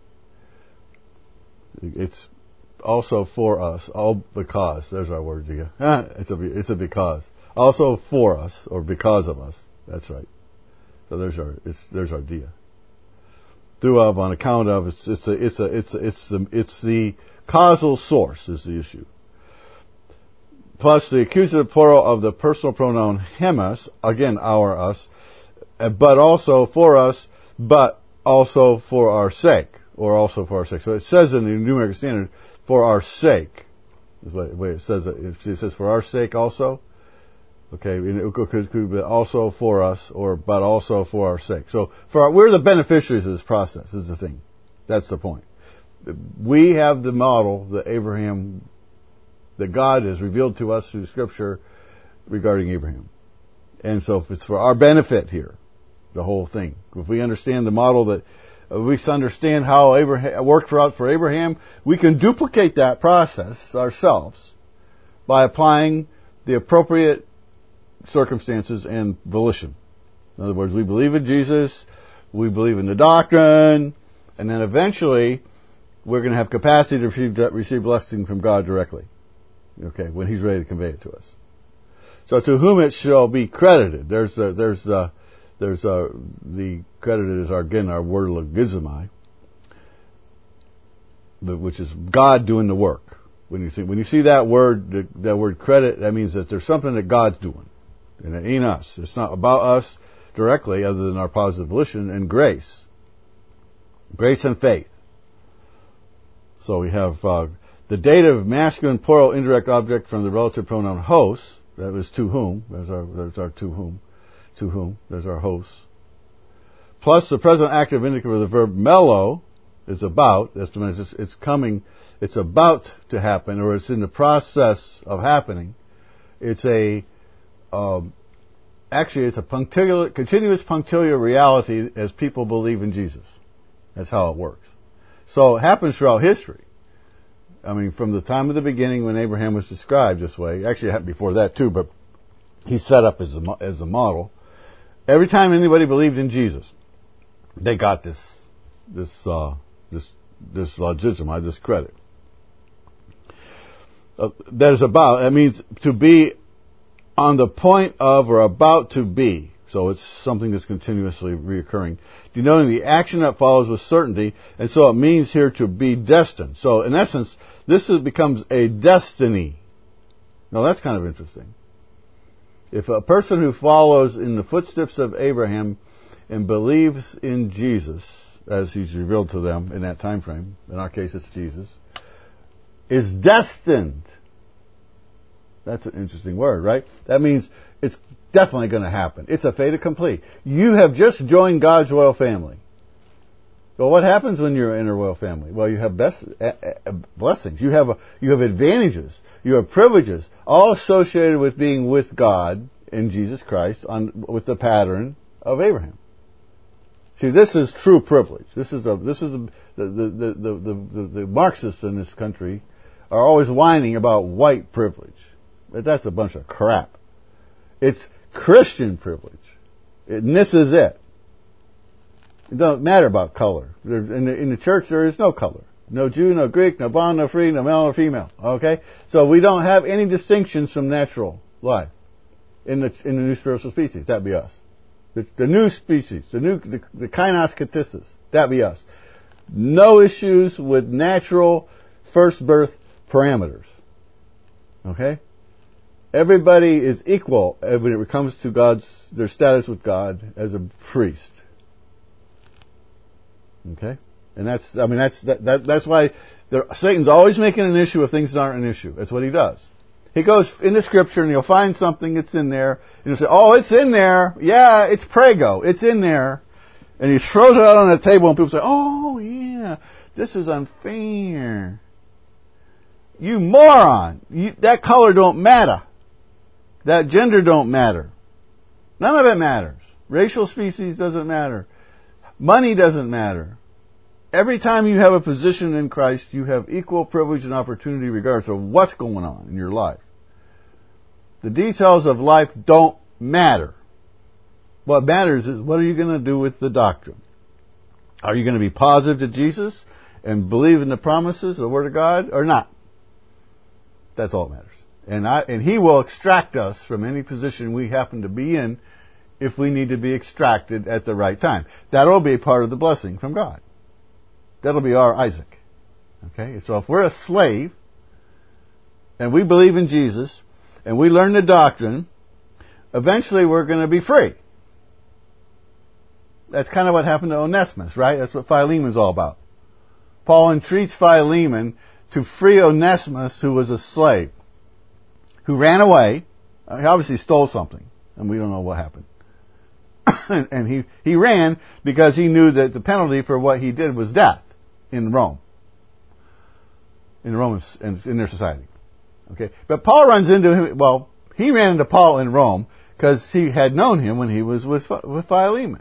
It's also for us, all because. There's our word dia. Ah, it's a it's a because. Also for us, or because of us. That's right. So there's our it's there's our dia. Through of, on account of, it's it's a it's a it's a, it's the it's the causal source is the issue. Plus the accusative plural of the personal pronoun hemos, again our us, but also for us, but also for our sake, or also for our sake. So it says in the New American Standard, for our sake, is the way it says it. It says for our sake also. Okay, it could, could be also for us, or but also for our sake. So for our, we're the beneficiaries of this process, is the thing. That's the point. We have the model that Abraham, that God has revealed to us through Scripture regarding Abraham. And so if it's for our benefit here, the whole thing. If we understand the model that, if we understand how Abraham worked out for Abraham, we can duplicate that process ourselves by applying the appropriate circumstances and volition. In other words, we believe in Jesus, we believe in the doctrine, and then eventually we're going to have capacity to receive, receive blessing from God directly. Okay, when He's ready to convey it to us. So to whom it shall be credited. There's the there's the there's a, the credited is our, again our word logizomai, which is God doing the work. When you see when you see that word the, that word credit, that means that there's something that God's doing. And it ain't us. It's not about us directly, other than our positive volition and grace. Grace and faith. So we have uh, the dative masculine plural indirect object from the relative pronoun host. That was to whom. There's our, there's our to whom. To whom. There's our host. Plus the present active indicative of the verb mello is about. That's when it's, it's coming. It's about to happen, or it's in the process of happening. It's a Um, actually, it's a punctiliar, continuous punctiliar reality as people believe in Jesus. That's how it works. So it happens throughout history. I mean, from the time of the beginning when Abraham was described this way, actually it happened before that too, but he's set up as a, as a model. Every time anybody believed in Jesus, they got this, this, uh, this, this logizomai, this credit. Uh, that is about, that means to be on the point of or about to be. So it's something that's continuously reoccurring, denoting the action that follows with certainty, and so it means here to be destined. So in essence, this is, becomes a destiny. Now that's kind of interesting. If a person who follows in the footsteps of Abraham and believes in Jesus, as He's revealed to them in that time frame, in our case it's Jesus, is destined That's an interesting word, right? That means it's definitely going to happen. It's a fait accompli. You have just joined God's royal family. Well, what happens when you're in a royal family? Well, you have best, uh, uh, blessings. You have a, you have advantages. You have privileges, all associated with being with God in Jesus Christ on with the pattern of Abraham. See, this is true privilege. This is a this is a, the, the, the, the, the, the Marxists in this country are always whining about white privilege. But that's a bunch of crap. It's Christian privilege. And this is it. It doesn't matter about color. In the, in the church, there is no color. No Jew, no Greek, no bond, no free, no male, no female. Okay? So we don't have any distinctions from natural life in the in the new spiritual species. That'd be us. The, the new species, the new the, the kainos katissis. That'd be us. No issues with natural first birth parameters. Okay? Everybody is equal when it comes to God's their status with God as a priest. Okay, and that's I mean that's that, that that's why there, Satan's always making an issue of things that aren't an issue. That's what he does. He goes in the scripture and he'll find something that's in there and he'll say, "Oh, it's in there. Yeah, it's prego. It's in there," and he throws it out on the table and people say, "Oh yeah, this is unfair. You moron! You, that color don't matter. That gender don't matter. None of it matters. Racial species doesn't matter. Money doesn't matter. Every time you have a position in Christ, you have equal privilege and opportunity regardless of what's going on in your life. The details of life don't matter. What matters is what are you going to do with the doctrine? Are you going to be positive to Jesus and believe in the promises of the Word of God or not? That's all that matters. And, I, and He will extract us from any position we happen to be in if we need to be extracted at the right time. That'll be part of the blessing from God. That'll be our Isaac. Okay? So if we're a slave, and we believe in Jesus, and we learn the doctrine, eventually we're going to be free. That's kind of what happened to Onesimus, right? That's what Philemon's all about. Paul entreats Philemon to free Onesimus, who was a slave, who ran away. He obviously stole something, and we don't know what happened. And he, he ran because he knew that the penalty for what he did was death in Rome. In the Romans, in, in their society. Okay? But Paul runs into him, well, he ran into Paul in Rome because he had known him when he was with, with Philemon.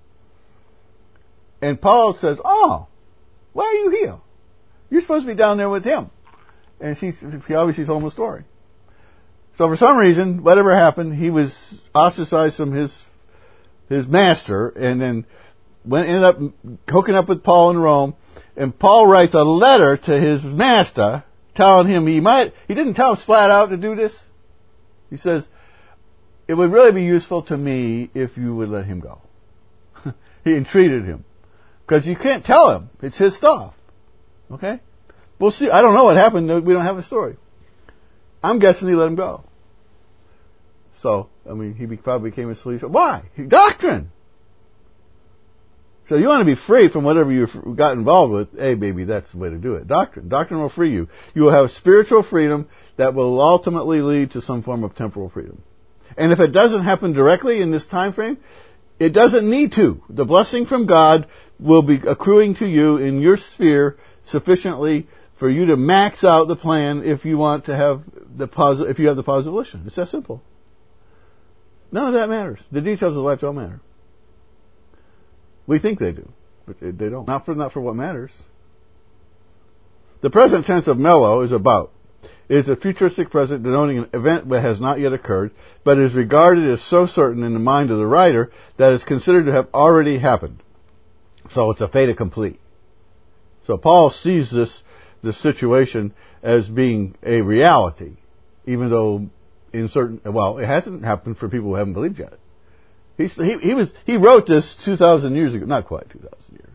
And Paul says, "Oh, why are you here? You're supposed to be down there with him." And she, he obviously told him the story. So for some reason, whatever happened, he was ostracized from his his master, and then went ended up hooking up with Paul in Rome. And Paul writes a letter to his master, telling him he might. He didn't tell him flat out to do this. He says, "It would really be useful to me if you would let him go." He entreated him because you can't tell him; it's his stuff. Okay, we'll see. I don't know what happened. We don't have a story. I'm guessing he let him go. So, I mean, he probably became a slave. Why? Doctrine! So you want to be free from whatever you got involved with. Hey, baby, that's the way to do it. Doctrine. Doctrine will free you. You will have spiritual freedom that will ultimately lead to some form of temporal freedom. And if it doesn't happen directly in this time frame, it doesn't need to. The blessing from God will be accruing to you in your sphere sufficiently for you to max out the plan if you want to have the positive, if you have the positive volition. It's that simple. None of that matters. The details of life don't matter. We think they do, but they don't. Not for not for what matters. The present tense of mello is about. It is a futuristic present denoting an event that has not yet occurred, but is regarded as so certain in the mind of the writer that it is considered to have already happened. So it's a fait accompli. So Paul sees this this situation as being a reality, even though in certain, well, it hasn't happened for people who haven't believed yet. He's, he, he was he wrote this two thousand years ago, not quite two thousand years,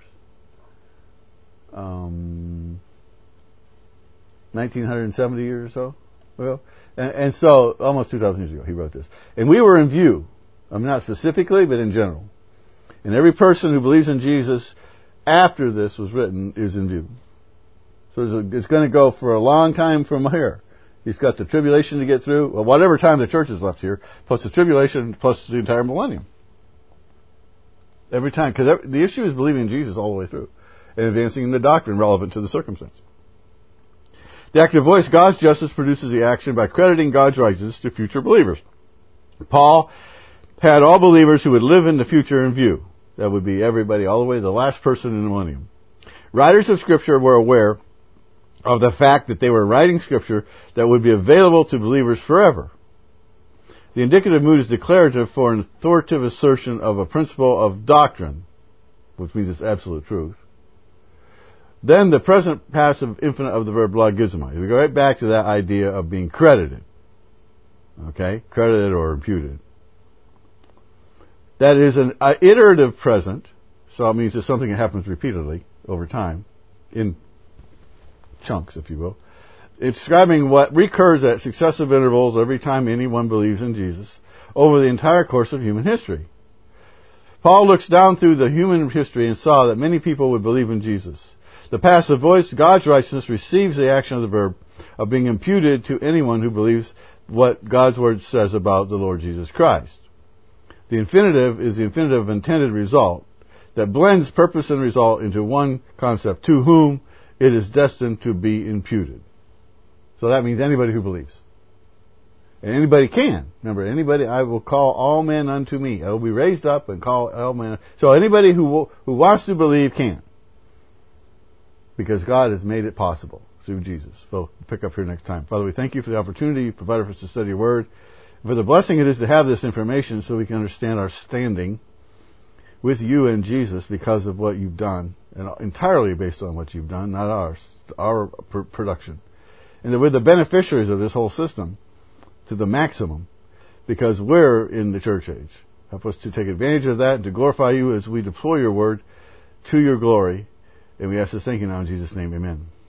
um, nineteen seventy years or so. Well, and, and so almost two thousand years ago he wrote this, and we were in view. I mean, not specifically, but in general. And every person who believes in Jesus after this was written is in view. So it's going to go for a long time from here. He's got the tribulation to get through, well, whatever time the church is left here, plus the tribulation, plus the entire millennium. Every time, because the issue is believing in Jesus all the way through and advancing in the doctrine relevant to the circumstance. The active voice, God's justice, produces the action by crediting God's righteousness to future believers. Paul had all believers who would live in the future in view. That would be everybody, all the way to the last person in the millennium. Writers of Scripture were aware of the fact that they were writing Scripture that would be available to believers forever. The indicative mood is declarative for an authoritative assertion of a principle of doctrine, which means it's absolute truth. Then the present passive infinite of the verb logizomai. We go right back to that idea of being credited. Okay? Credited or imputed. That is an uh, iterative present, so it means it's something that happens repeatedly over time, in chunks, if you will. It's describing what recurs at successive intervals every time anyone believes in Jesus over the entire course of human history. Paul looks down through the human history and saw that many people would believe in Jesus. The passive voice, God's righteousness, receives the action of the verb of being imputed to anyone who believes what God's Word says about the Lord Jesus Christ. The infinitive is the infinitive of intended result that blends purpose and result into one concept, to whom it is destined to be imputed. So that means anybody who believes. And anybody can. Remember, anybody, I will call all men unto me. I will be raised up and call all men. So anybody who who wants to believe can. Because God has made it possible through Jesus. So we'll pick up here next time. Father, we thank you for the opportunity you provided for us to study your word. For the blessing it is to have this information so we can understand our standing with you and Jesus because of what you've done. And entirely based on what you've done, not ours. Our pr- production. And that we're the beneficiaries of this whole system to the maximum because we're in the church age. Help us to take advantage of that and to glorify you as we deploy your word to your glory. And we ask this thank you now in Jesus' name. Amen.